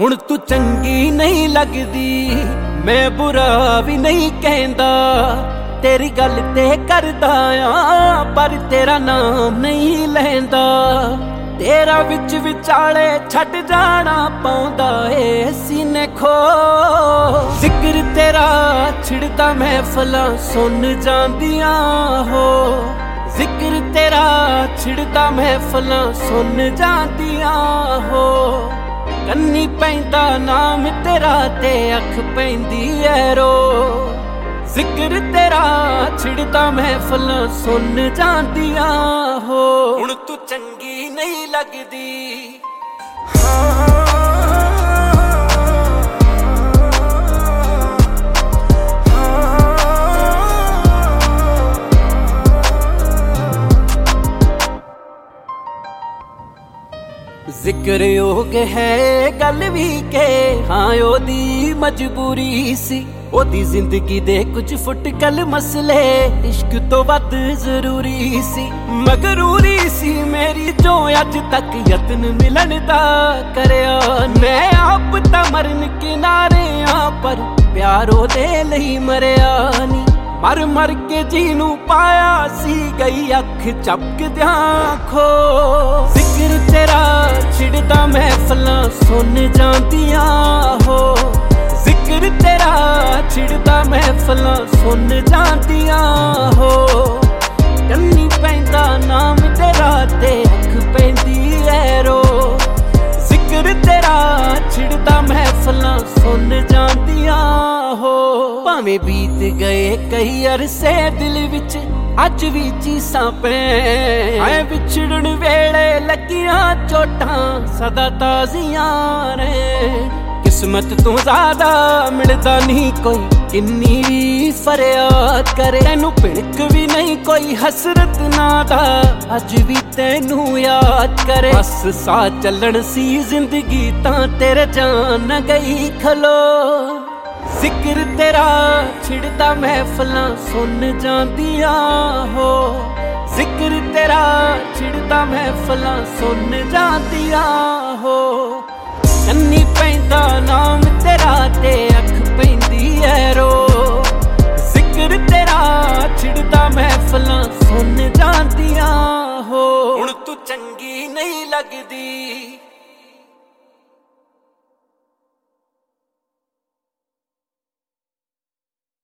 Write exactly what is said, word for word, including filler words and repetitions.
हुण तू चंगी नहीं लगदी, मैं बुरा भी नहीं कहंदा। तेरी गल ते करदा आ पर तेरा नाम नहीं लैंदा। तेरा विच विचाले छड़ जाना पौंदा ए सीने खो। जिक्र तेरा छिड़दा महफिलां सुन जांदियां हो। जिक्र तेरा छिड़दा महफिलां सुन जांदियां हो। कन्नी पैंदा नाम तेरा ते अख पैंदी ऐ रो। जिक्र तेरा छिड़दा महफिलां सुन जांदियां हो। हुण तू चंगी नहीं लगदी। जिक्र योग है गल भी के हाँ ओदी मजबूरी सी। ओदी जिंदगी दे कुछ फुटकल मसले इश्क तो वध जरूरी सी। मगरूरी सी मेरी जो अज तक यत्न मिलन दा करया। मैं आप ता मरन किनारे आ पर प्यारो दे लई मरया नी। मर मर के जीनू पाया सी गई अख चपक दियां खो। जिक्र तेरा छिड़दा महफिलां सुन जांदियां हो। जिक्र तेरा छिड़दा महफिलां सुन जांदियां हो। कन्नी पैंदा नाम तेरा ते अख पैंदी ऐ रो। जिक्र तेरा छिड़दा महफिलां सुन जांदियां हो। भावें बीत गए कई अरसे दिल विच अज भी चीसां पै। विछड़न वेले लगियां चोटां सदा ताजियां ने। किस्मत तू ज्यादा मिलदा नहीं कोई किन्नी भी फरियाद करे। तैनू भिड़क भी नहीं कोई हसरत ना दा अज भी तैनू याद करे। बस सा चलन सी जिंदगी तां तेरे जान न गई खलो। जिक्र तेरा छिड़दा महफिलां सुन जांदियां हो। जिक्र तेरा छिड़दा महफिलां सुन जांदियां हो। कन्नी पैंदा नाम तेरा ते अख पैंदी ऐ रो। जिक्र तेरा छिड़दा महफिलां सुन जांदियां हो। हुण तू चंगी नहीं लगदी।